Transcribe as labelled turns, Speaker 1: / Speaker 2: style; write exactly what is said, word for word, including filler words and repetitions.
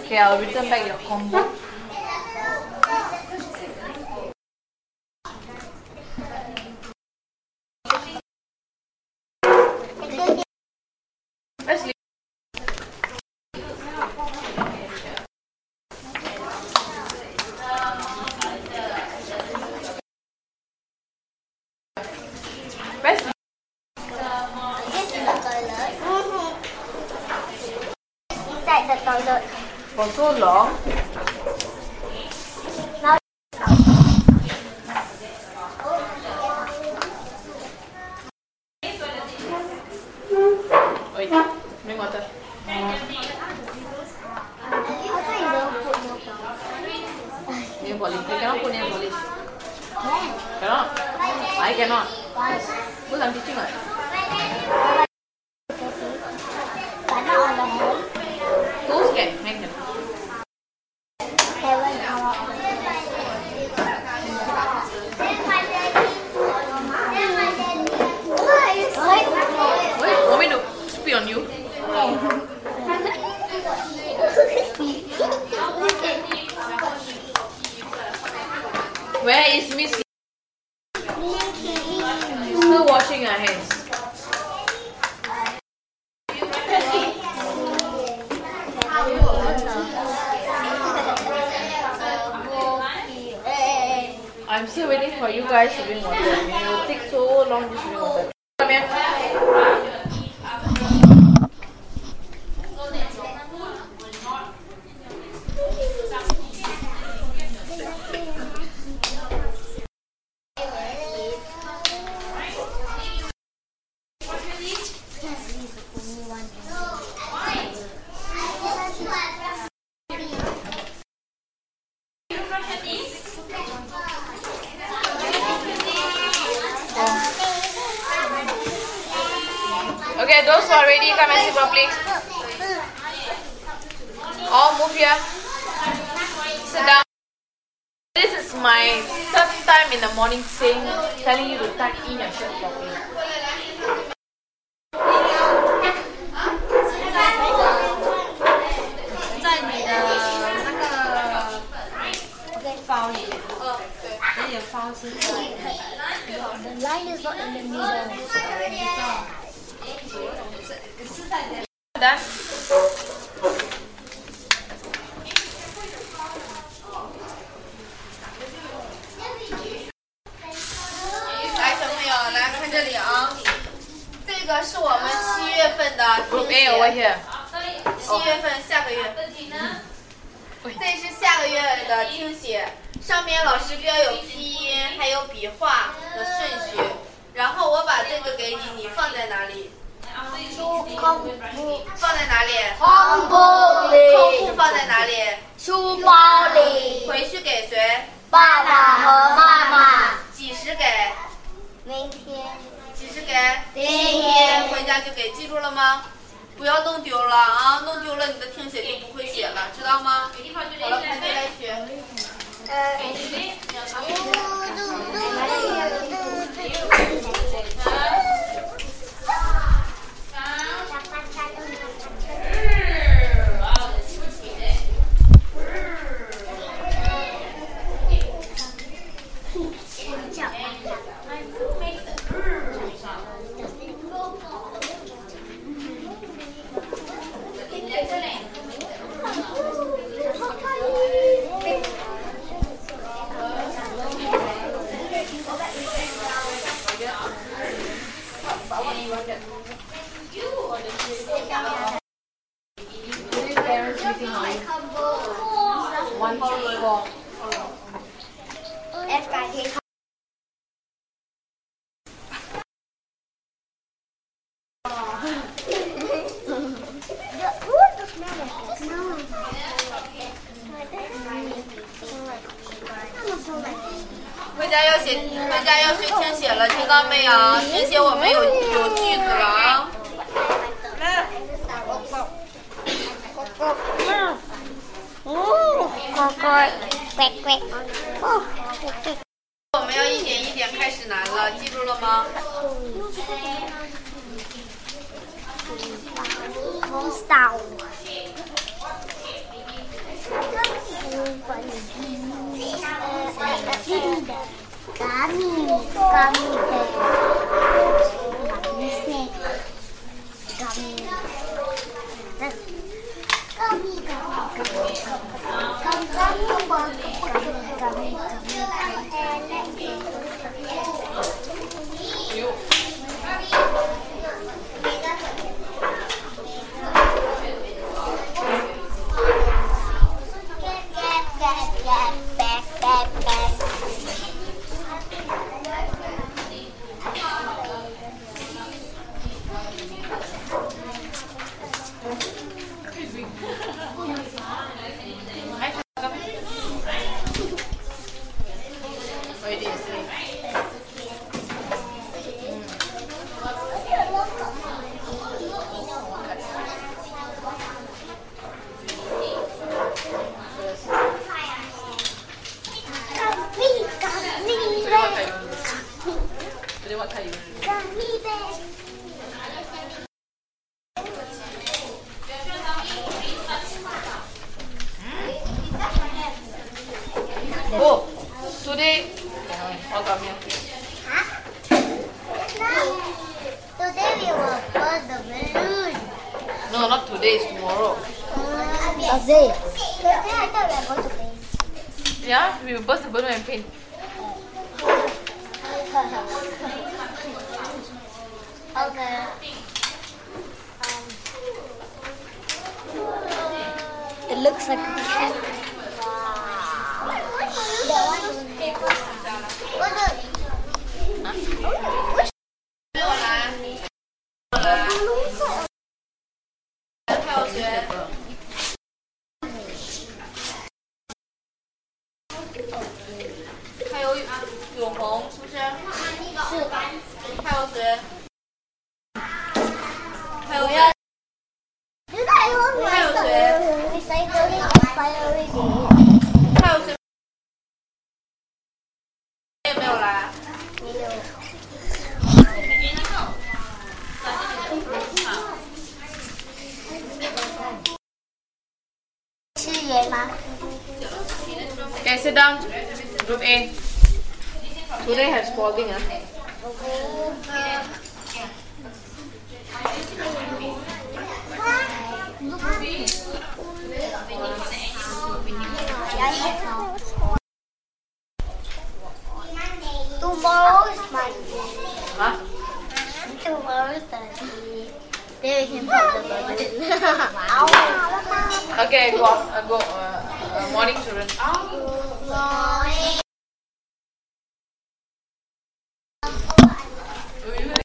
Speaker 1: Okay, I'll return back your combo. Let's leave. Let's leave.
Speaker 2: Inside the toilet.
Speaker 1: For so long.
Speaker 2: Now.
Speaker 1: Wait, bring water. Nail polish. You cannot put nail polish. Cannot. I cannot. Because I'm teaching it.
Speaker 2: But not on the head.
Speaker 1: Those can make them.
Speaker 2: Seven hours.
Speaker 1: Wait, want me to spit on you? Where is Miss? Still washing her hands. I'm still waiting for you guys to drink water. It will take so long to drink water. Come here. Okay, those who are ready, come and sit properly. All move here. Sit down. This is my third time in the morning saying, telling you to tuck in your shirt properly.
Speaker 2: The line is not in the middle.
Speaker 1: Done?
Speaker 3: 来，小朋友，来看这里啊，这个是我们七月份的
Speaker 1: Group
Speaker 3: 听
Speaker 1: A over
Speaker 3: 写，
Speaker 1: here.
Speaker 3: 七月份下个月，这是下个月的听写，上面老师标有拼音，还有笔画的顺序，然后我把这个给你，你放在哪里？放在哪里？
Speaker 2: 空布里，
Speaker 3: 空布放在哪里？
Speaker 2: 书包里，
Speaker 3: 回去给谁？
Speaker 2: 爸爸和妈妈。
Speaker 3: 几时给？
Speaker 2: 明天，
Speaker 3: 几时给？
Speaker 2: 今
Speaker 3: 今天回家就给，记住了吗？不要弄丢了啊！弄丢了你的听写就不会写了，知道吗？好了，排队来学。
Speaker 1: One, two, four.
Speaker 2: No.
Speaker 3: 回家要写，回家要学听写了，听到没有？听写我们有有句子了啊。我们要一点一点开始难了，记住了吗？
Speaker 2: Kami, kami deh. Kami sih. Kami. Kami, kami, kami, kami, kami,
Speaker 1: You. Oh, today. Oh, come here.
Speaker 2: Today we will burst the balloon.
Speaker 1: No, not today. It's tomorrow.
Speaker 2: Thursday. Thursday, I thought we were going to paint.
Speaker 1: Yeah, we will burst the balloon and paint.
Speaker 2: Okay. Um, it looks like a cat. That one is paper. What the? Which?
Speaker 3: 跳学。还有永红，是不是？是。还有谁？还有谁？
Speaker 2: Did I hold my recycling expiry date?
Speaker 3: 还有谁？有没有来？
Speaker 2: 没有。吃盐吗？
Speaker 1: Okay, sit down. Group A. Today has spalding. Ah.
Speaker 2: Tomorrow is Monday.
Speaker 1: Huh?
Speaker 2: Tomorrow is Thursday. Then we can put the balloon. Wow.
Speaker 1: Okay, go. Uh, go. Uh, uh, morning, children.
Speaker 2: Morning.